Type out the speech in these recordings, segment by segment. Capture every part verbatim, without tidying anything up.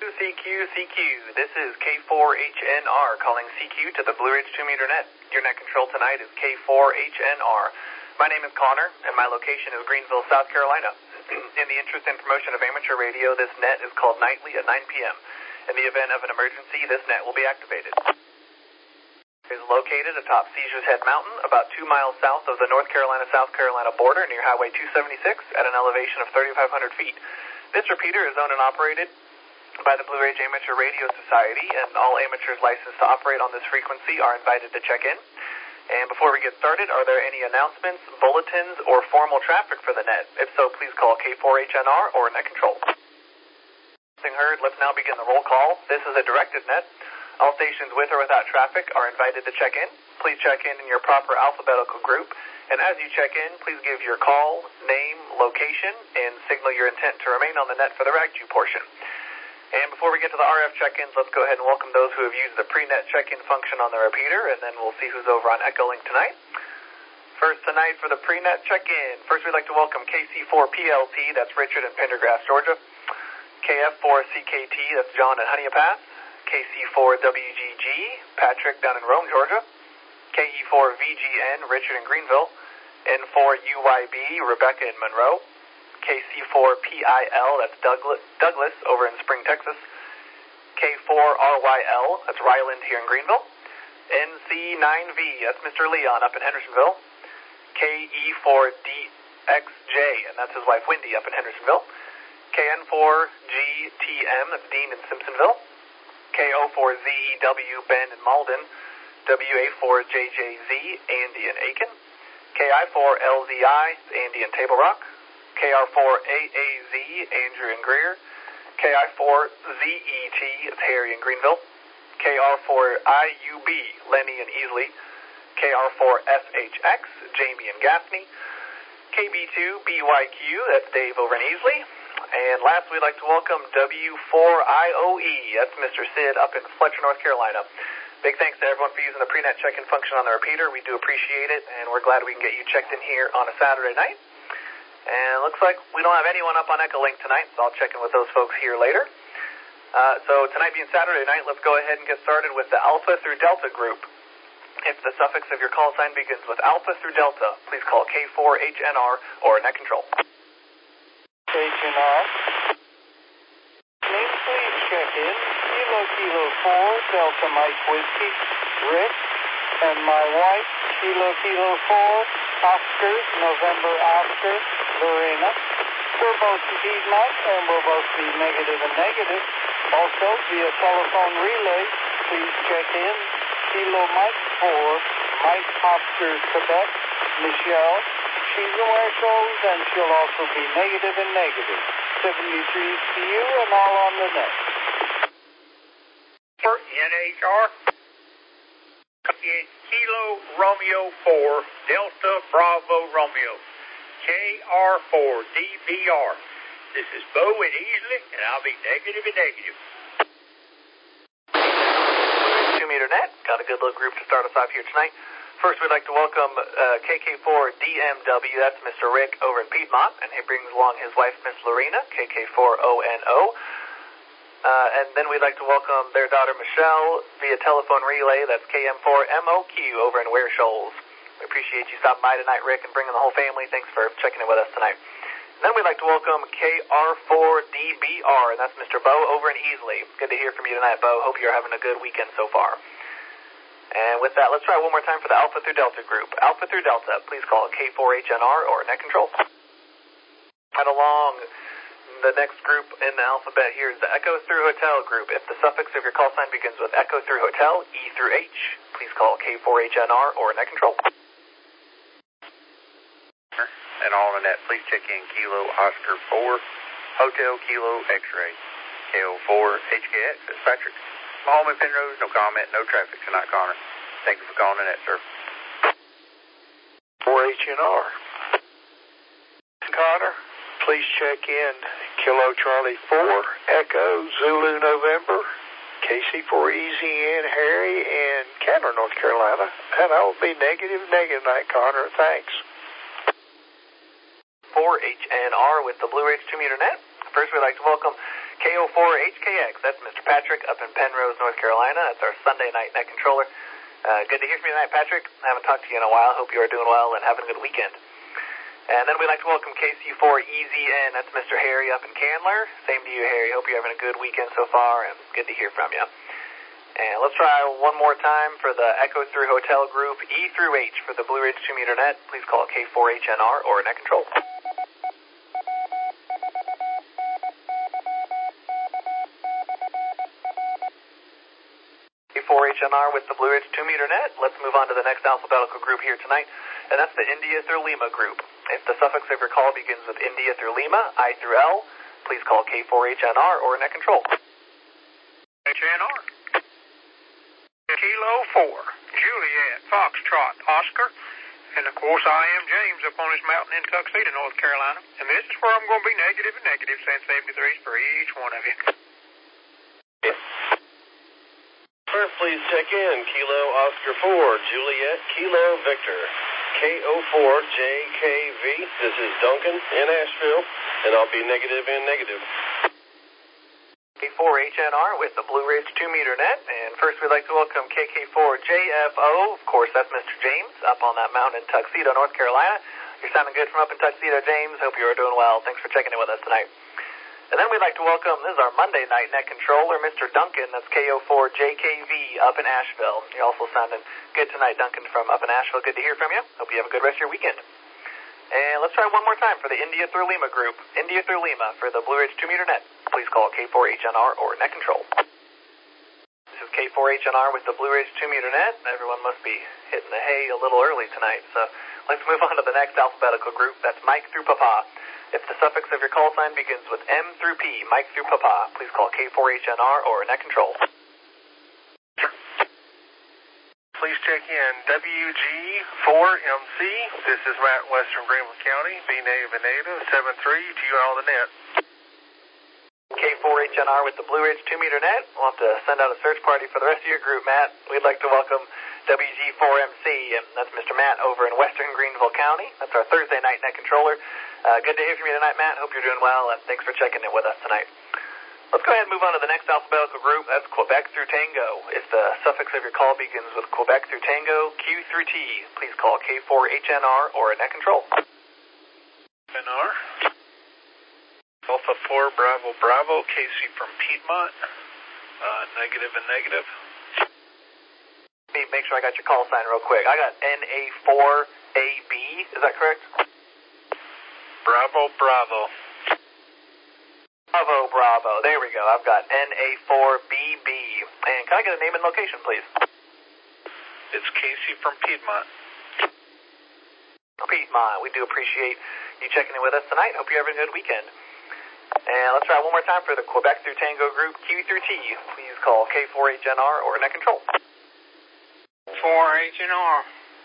C Q, C Q. This is K four H N R calling C Q to the Blue Ridge two meter net. Your net control tonight is K four H N R. My name is Connor, and my location is Greenville, South Carolina. In the interest and promotion of amateur radio, this net is called nightly at nine p.m. In the event of an emergency, this net will be activated. It is located atop Caesar's Head Mountain, about two miles south of the North Carolina-South Carolina border near Highway two seventy-six at an elevation of thirty-five hundred feet. This repeater is owned and operated by the Blue Ridge Amateur Radio Society, and all amateurs licensed to operate on this frequency are invited to check in. And before we get started, are there any announcements, bulletins, or formal traffic for the net? If so, please call K four H N R or Net Control. Having heard, let's now begin the roll call. This is a directed net. All stations with or without traffic are invited to check in. Please check in in your proper alphabetical group. And as you check in, please give your call, name, location, and signal your intent to remain on the net for the RAGTU portion. And before we get to the R F check-ins, let's go ahead and welcome those who have used the pre-net check-in function on the repeater, and then we'll see who's over on Echolink tonight. First tonight for the pre-net check-in. First, we'd like to welcome K C four P L T, that's Richard in Pendergrass, Georgia. K F four C K T, that's John in Honeypath. K C four W G G, Patrick down in Rome, Georgia. K E four V G N, Richard in Greenville. N four U Y B, Rebecca in Monroe. K C four P I L, that's Douglas, Douglas over in Spring, Texas. K four R Y L, that's Ryland here in Greenville. N C nine V, that's Mister Leon up in Hendersonville. K E four D X J, and that's his wife Wendy up in Hendersonville. K N four G T M, that's Dean in Simpsonville. K O four Z E W, Ben in Malden. W A four J J Z, Andy in Aiken. K I four L Z I, Andy in Table Rock. K R four A A Z, Andrew in Greer. K I four Z E T, it's Harry in Greenville. K R four I U B, Lenny in Easley. K R four S H X, Jamie in Gaffney. K B two B Y Q, that's Dave over in Easley. And last, we'd like to welcome W four I O E, that's Mister Sid up in Fletcher, North Carolina. Big thanks to everyone for using the pre-net check-in function on the repeater. We do appreciate it, and we're glad we can get you checked in here on a Saturday night. And it looks like we don't have anyone up on Echolink tonight, so I'll check in with those folks here later. Uh, so tonight being Saturday night, let's go ahead and get started with the Alpha through Delta group. If the suffix of your call sign begins with Alpha through Delta, please call K four H N R or Net Control. H N R. Name, please check in. Kilo Kilo four, Delta Mike Whiskey, Rick, and my wife, Kilo Kilo four, Oscar, November Oscar, Lorena. We're both in Piedmont, and we'll both be negative and negative. Also, via telephone relay, please check in. Kilo Mike four, Mike Oscar, Quebec, Michelle. She's in Wearshoals, and she'll also be negative and negative. seventy-three to you, and all on the net. For N H R, it's Kilo Romeo four, Delta Bravo Romeo, K R four D B R. This is Bo in Easley, and I'll be negative and negative. two meter net, got a good little group to start us off here tonight. First, we'd like to welcome uh, K K four D M W, that's Mister Rick over in Piedmont, and he brings along his wife, Miss Lorena, K K four O N O. Uh, and then we'd like to welcome their daughter, Michelle, via telephone relay, that's K M four M O Q over in Wearshoals. We appreciate you stopping by tonight, Rick, and bringing the whole family. Thanks for checking in with us tonight. And then we'd like to welcome K R four D B R, and that's Mister Bo over in Easley. Good to hear from you tonight, Bo. Hope you're having a good weekend so far. And with that, let's try one more time for the Alpha through Delta group. Alpha through Delta, please call K four H N R or Net Control. Right along, the next group in the alphabet here is the Echo through Hotel group. If the suffix of your call sign begins with Echo through Hotel, E through H, please call K four H N R or Net Control. And all on the net, please check in Kilo Oscar four, Hotel Kilo X-Ray, K O four H K X, that's Patrick. My home in Penrose, no comment, no traffic tonight, Connor. Thank you for calling in that, sir. four H N R. Connor, please check in Kilo Charlie four, Echo Zulu November, K C four E Z N Harry in Candler, North Carolina. And I will be negative, negative night, Connor. Thanks. four H N R with the Blue Ridge two meter net. First, we'd like to welcome K O four H K X. That's Mister Patrick up in Penrose, North Carolina. That's our Sunday night net controller. Uh, good to hear from you tonight, Patrick. I haven't talked to you in a while. Hope you are doing well and having a good weekend. And then we'd like to welcome K C four E Z N. That's Mister Harry up in Candler. Same to you, Harry. Hope you're having a good weekend so far, and good to hear from you. And let's try one more time for the Echo through Hotel group, E through H for the Blue Ridge two meter net. Please call K four H N R or net control. K four H N R with the Blue Ridge two meter net. Let's move on to the next alphabetical group here tonight, and that's the India through Lima group. If the suffix of your call begins with India through Lima, I through L, please call K four H N R or net control. H N R. Kilo four, Juliet, Foxtrot, Oscar, and of course I am James up on this mountain in Tuxedo, North Carolina, and this is where I'm going to be negative and negative, send seventy-threes for each one of you. First, please check in, Kilo Oscar four, Juliet, Kilo Victor, K O four J K V, this is Duncan in Asheville, and I'll be negative and negative. K four H N R with the Blue Ridge two meter net, and first we'd like to welcome K K four J F O, of course that's Mister James, up on that mountain in Tuxedo, North Carolina. You're sounding good from up in Tuxedo, James. Hope you are doing well. Thanks for checking in with us tonight. And then we'd like to welcome, this is our Monday night net controller, Mister Duncan, that's K O four J K V up in Asheville. You're also sounding good tonight, Duncan, from up in Asheville. Good to hear from you. Hope you have a good rest of your weekend. And let's try one more time for the India through Lima group. India through Lima for the Blue Ridge two meter net. Please call K four H N R or net control. This is K four H N R with the Blue Ridge two meter net. Everyone must be hitting the hay a little early tonight, so let's move on to the next alphabetical group. That's Mike through Papa. If the suffix of your call sign begins with M through P, Mike through Papa, please call K four H N R or net control. Please check in W G four M C. This is Matt, Western Greenville County. Be negative and negative, seven three to you on the net. K four H N R with the Blue Ridge two meter net. We'll have to send out a search party for the rest of your group, Matt. We'd like to welcome W G four M C, and that's Mister Matt over in Western Greenville County. That's our Thursday night net controller. Uh, good to hear from you tonight, Matt. Hope you're doing well, and thanks for checking in with us tonight. Let's go ahead and move on to the next alphabetical group. That's Quebec through Tango. If the suffix of your call begins with Quebec through Tango, Q through T, please call K four H N R or net control. N R. Alpha four, Bravo, Bravo, Casey from Piedmont, uh, negative and negative. Let me make sure I got your call sign real quick. I got N A four A B, is that correct? Bravo, Bravo. Bravo, Bravo. There we go. I've got N A four B B. And can I get a name and location, please? It's Casey from Piedmont. Piedmont. We do appreciate you checking in with us tonight. Hope you're having a good weekend. And let's try one more time for the Quebec through Tango group, Q through T. Please call K four H N R or net control. four H N R.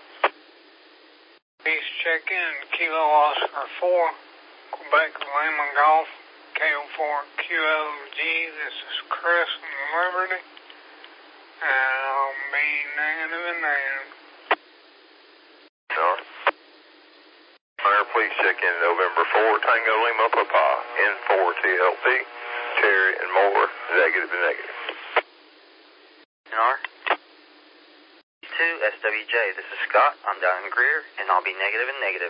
Please check in Kilo Oscar four, Quebec Lima Golf, K O four Q L G. This is Chris from Liberty. And I'll be negative and negative. Sure. Please check in November four, Tango Lima Papa, N four T L P, Terry and Moore, negative and negative. N R. two S W J, this is Scott. I'm down in Greer, and I'll be negative and negative.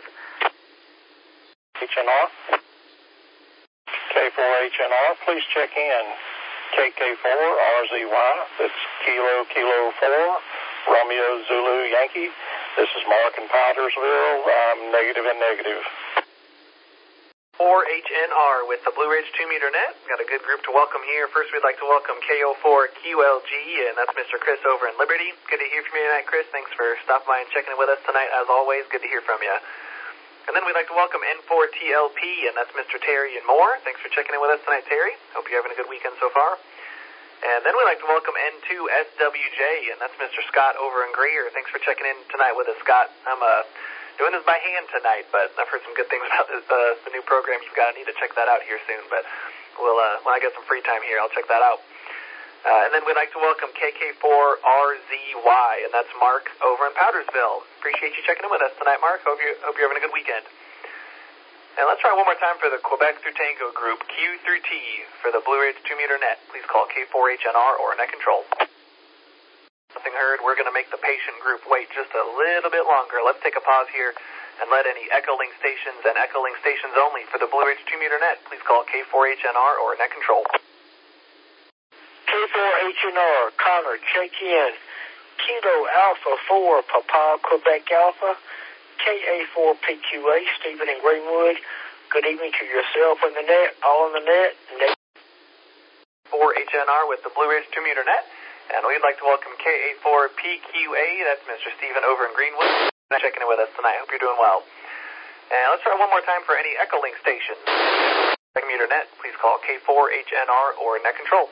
H N R. K four H N R, please check in K K four R Z Y, that's Kilo Kilo four, Romeo Zulu Yankee. This is Mark in Pottersville. I'm negative and negative. four H N R with the Blue Ridge two meter net. Got a good group to welcome here. First, we'd like to welcome K O four Q L G, and that's Mister Chris over in Liberty. Good to hear from you tonight, Chris. Thanks for stopping by and checking in with us tonight. As always, good to hear from you. And then we'd like to welcome N four T L P, and that's Mister Terry and Moore. Thanks for checking in with us tonight, Terry. Hope you're having a good weekend so far. And then we'd like to welcome N two S W J, and that's Mister Scott over in Greer. Thanks for checking in tonight with us, Scott. I'm uh, doing this by hand tonight, but I've heard some good things about this, uh, the new programs we've got. I need to check that out here soon, but we'll uh, when I get some free time here, I'll check that out. Uh, and then we'd like to welcome K K four R Z Y, and that's Mark over in Powdersville. Appreciate you checking in with us tonight, Mark. Hope, you, hope you're having a good weekend. And let's try one more time for the Quebec through Tango group, Q through T, for the Blue Ridge two meter net. Please call K four H N R or net control. Nothing heard. We're going to make the patient group wait just a little bit longer. Let's take a pause here and let any Echolink stations and Echolink stations only for the Blue Ridge two meter net. Please call K four H N R or net control. K four H N R, Connor, check in. Kilo Alpha four, Papa, Quebec Alpha. K A four P Q A, Stephen in Greenwood. Good evening to yourself in the net, all in the net. net. four H N R with the Blue Ridge two meter net. And we'd like to welcome K A four P Q A, that's Mister Stephen over in Greenwood, checking in with us tonight. Hope you're doing well. And let's try one more time for any Echolink stations. Meter net, please call K four H N R or net control.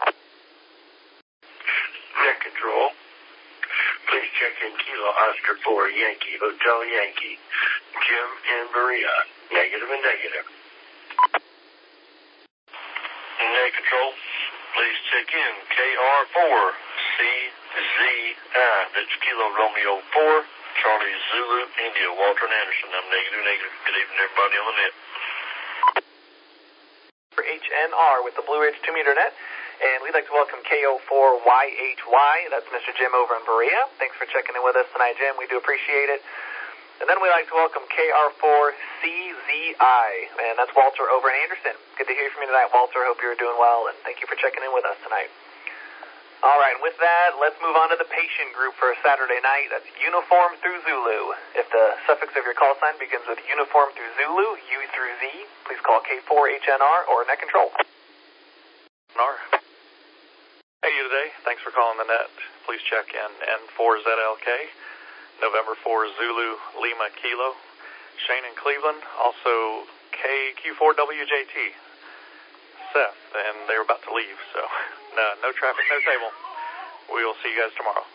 Net control. Please check in Kilo Oscar four, Yankee, Hotel Yankee. Jim in Berea. Negative and negative. Net control. Please check in K R four, C Z I. That's Kilo Romeo four, Charlie Zulu, India, Walter and Anderson. I'm negative, negative. Good evening, everybody on the net. For H N R with the Blue Ridge two meter net. And we'd like to welcome K O four Y H Y. That's Mister Jim over in Berea. Thanks for checking in with us tonight, Jim. We do appreciate it. And then we'd like to welcome K R four C Z I. And that's Walter over in Anderson. Good to hear from you tonight, Walter. Hope you're doing well. And thank you for checking in with us tonight. All right, and with that, let's move on to the patient group for Saturday night. That's uniform through Zulu. If the suffix of your call sign begins with uniform through Zulu, U through Z, please call K four H N R or net control. R. Hey, you today. Thanks for calling the net. Please check in N four Z L K, November four Zulu Lima Kilo, Shane in Cleveland, also K Q four W J T, Seth, and they were about to leave, so no, no traffic, no table. We will see you guys tomorrow.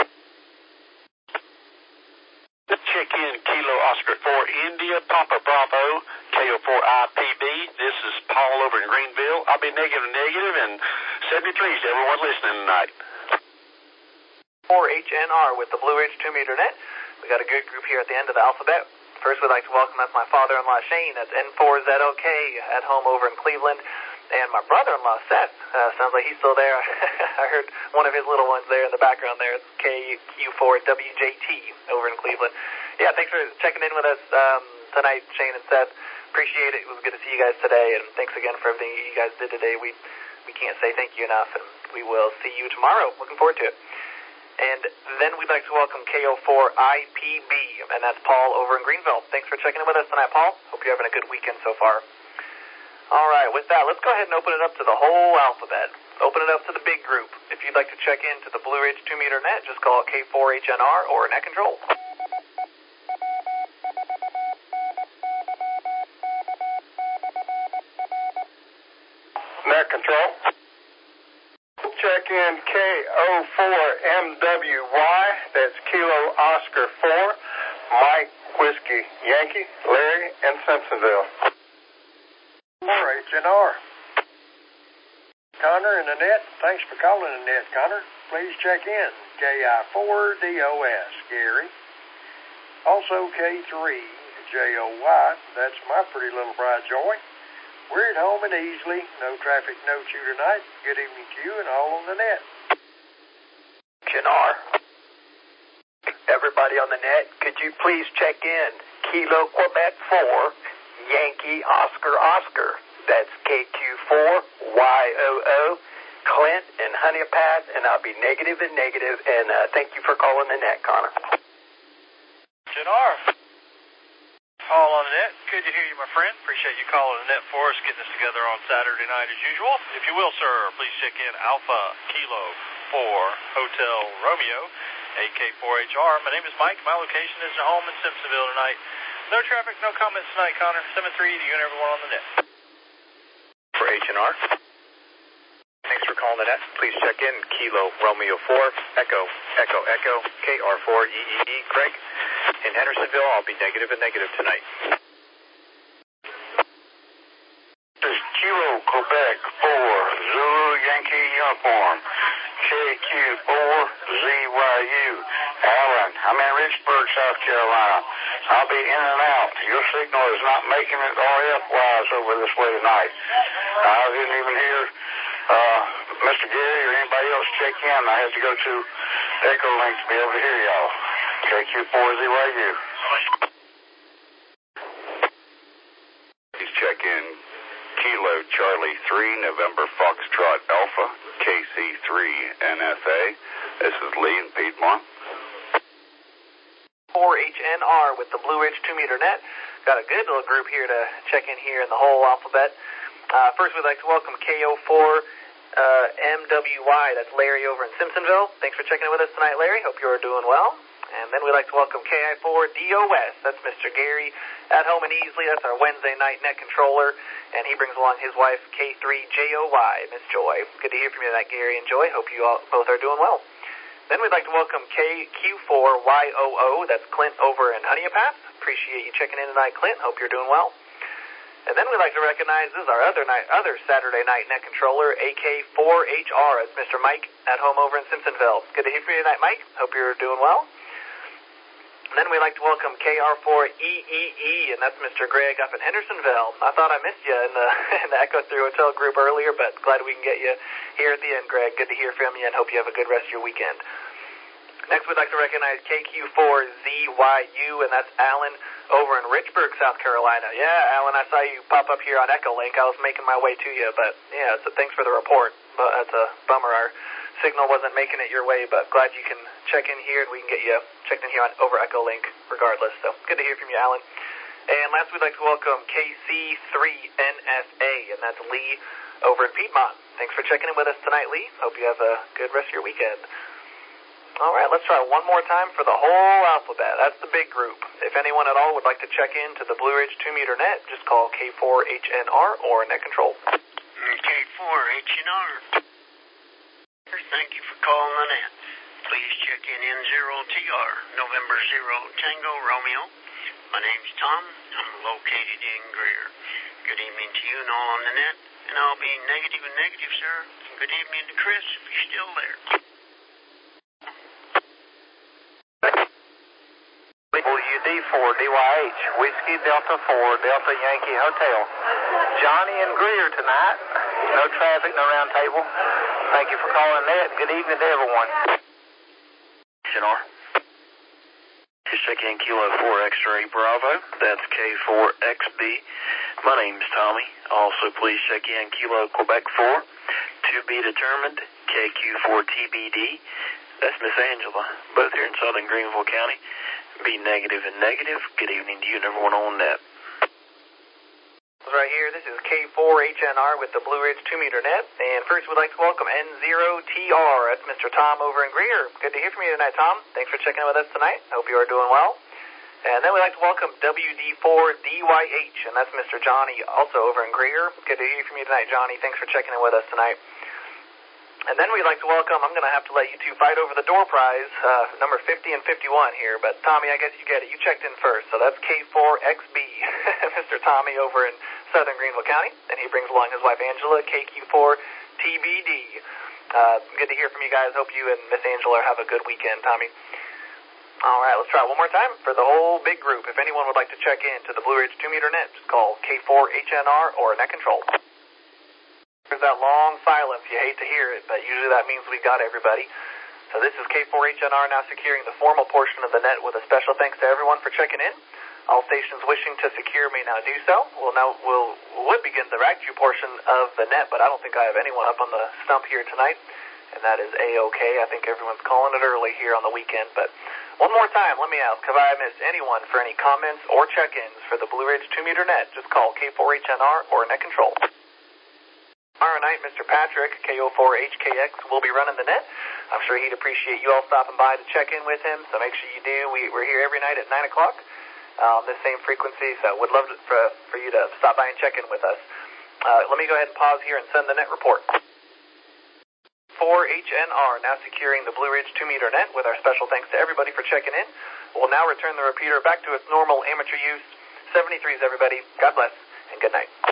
Check in Kilo Oscar four, India, Papa Bravo, K O four I P B. This is Paul over in Greenville. I'll be negative, negative, and seventy-three to everyone listening tonight. four H N R with the Blue Ridge two meter net. We got a good group here at the end of the alphabet. First, we'd like to welcome that's my father-in-law, Shane. That's N four Z L K at home over in Cleveland. And my brother-in-law, Seth, uh, sounds like he's still there. I heard one of his little ones there in the background there. It's K Q four W J T over in Cleveland. Yeah, thanks for checking in with us um, tonight, Shane and Seth. Appreciate it. It was good to see you guys today, and thanks again for everything you guys did today. We we can't say thank you enough, and we will see you tomorrow. Looking forward to it. And then we'd like to welcome K O four I P B, and that's Paul over in Greenville. Thanks for checking in with us tonight, Paul. Hope you're having a good weekend so far. All right, with that, let's go ahead and open it up to the whole alphabet. Open it up to the big group. If you'd like to check in to the Blue Ridge two meter net, just call K four H N R or net control. Net control. Check in K O four M W Y, that's Kilo Oscar four, Mike Whiskey Yankee, Larry in Simpsonville. four H N R. Connor in the net, thanks for calling the net, Connor. Please check in K I four D O S, Gary. Also K three J O Y, that's my pretty little bride Joy. We're at home and easily. No traffic, no chew tonight. Good evening to you and all on the net. H N R. Everybody on the net, could you please check in Kilo Quebec four, Yankee Oscar Oscar. That's K Q four Y O O, Clint and Honeypath, and I'll be negative and negative, and uh, thank you for calling the net, Connor. H N R. Paul on the net. Good to hear you, my friend. Appreciate you calling the net for us, getting us together on Saturday night as usual. If you will, sir, please check in Alpha Kilo four Hotel Romeo, A K four H R. My name is Mike. My location is at home in Simpsonville tonight. No traffic, no comments tonight, Connor. seven three to you and everyone on the net. For H N R. Thanks for calling the net. Please check in Kilo Romeo four, Echo, Echo, Echo, K R four E E E, Craig. In Hendersonville, I'll be negative and negative tonight. This is Kilo Quebec four, Zulu Yankee Uniform, K Q four Z Y U. Alan, I'm in Richburg, South Carolina. I'll be in and out. Your signal is not making it R F-wise over this way tonight. I didn't even hear uh, Mister Gary or anybody else check in. I had to go to Echo Link to be able to hear y'all. K Q four Z Y U. Please check in Kilo Charlie three, November Foxtrot Alpha, K C three N F A. This is Lee in Piedmont. four H N R with the Blue Ridge two meter net. Got a good little group here to check in here in the whole alphabet. Uh, first, we'd like to welcome K O four uh, M W Y. That's Larry over in Simpsonville. Thanks for checking in with us tonight, Larry. Hope you're doing well. And then we'd like to welcome K I four D O S. That's Mister Gary at home in Easley. That's our Wednesday night net controller. And he brings along his wife, K three J O Y, Miss Joy. Good to hear from you tonight, Gary and Joy. Hope you all both are doing well. Then we'd like to welcome K Q four Y O O. That's Clint over in Honeypath. Appreciate you checking in tonight, Clint. Hope you're doing well. And then we'd like to recognize this is our other night, other Saturday night net controller, A K four H R. It's Mister Mike at home over in Simpsonville. Good to hear from you tonight, Mike. Hope you're doing well. And then we'd like to welcome K R four E E E, and that's Mister Greg up in Hendersonville. I thought I missed you in the, in the Echo three Hotel group earlier, but glad we can get you here at the end, Greg. Good to hear from you, and hope you have a good rest of your weekend. Next, we'd like to recognize K Q four Z Y U, and that's Alan over in Richburg, South Carolina. Yeah, Alan, I saw you pop up here on Echo Link. I was making my way to you, but yeah, so thanks for the report. But that's a bummer. Our signal wasn't making it your way, but glad you can check in here, and we can get you checked in here on over Echo Link regardless. So good to hear from you, Alan. And last, we'd like to welcome K C three N S A, and that's Lee over in Piedmont. Thanks for checking in with us tonight, Lee. Hope you have a good rest of your weekend. All right, let's try one more time for the whole alphabet. That's the big group. If anyone at all would like to check in to the Blue Ridge two meter net, just call K four H N R or Net Control. K four H N R. Thank you for calling the net. Please check in N zero T R, November zero Tango Romeo. My name's Tom. I'm located in Greer. Good evening to you and all on the net. And I'll be negative and negative, sir. Good evening to Chris, if you're still there. W D four D Y H, Whiskey Delta four, Delta Yankee Hotel. Johnny and Greer tonight. No traffic, no round table. Thank you for calling that. Good evening to everyone. H N R. Just checking in Kilo four X-Ray Bravo. That's K four X B. My name's Tommy. Also, please check in Kilo Quebec four. To be determined, K Q four T B D. That's Miss Angela. Both here in southern Greenville County. Be negative and negative. Good evening to you and everyone on net. Right here, this is K four H N R with the Blue Ridge two meter net. And first, we'd like to welcome N zero T R. That's Mister Tom over in Greer. Good to hear from you tonight, Tom. Thanks for checking in with us tonight. Hope you are doing well. And then we'd like to welcome W D four D Y H, and that's Mister Johnny, also over in Greer. Good to hear from you tonight, Johnny. Thanks for checking in with us tonight. And then we'd like to welcome, I'm going to have to let you two fight over the door prize, uh, number fifty and fifty-one here. But, Tommy, I guess you get it. You checked in first. So that's K four X B, Mister Tommy over in southern Greenville County. And he brings along his wife, Angela, K Q four T B D. Uh, good to hear from you guys. Hope you and Miss Angela have a good weekend, Tommy. All right, let's try it one more time for the whole big group. If anyone would like to check in to the Blue Ridge two meter net, just call K four H N R or Net Control. There's that long silence. You hate to hear it, but usually that means we got everybody. So this is K four H N R now securing the formal portion of the net with a special thanks to everyone for checking in. All stations wishing to secure may now do so. We'll now we'll would begin the rack view portion of the net, but I don't think I have anyone up on the stump here tonight, and that is A-OK. I think everyone's calling it early here on the weekend. But one more time, let me ask, have I missed anyone for any comments or check-ins for the Blue Ridge two meter net? Just call K four H N R or Net Control. Tomorrow night, Mister Patrick, K O four H K X, will be running the net. I'm sure he'd appreciate you all stopping by to check in with him, so make sure you do. We, we're here every night at nine o'clock on um, this same frequency, so would love to, for, for you to stop by and check in with us. Uh, let me go ahead and pause here and send the net report. four H N R now securing the Blue Ridge two meter net with our special thanks to everybody for checking in. We'll now return the repeater back to its normal amateur use. seventy-threes, everybody. God bless, and good night.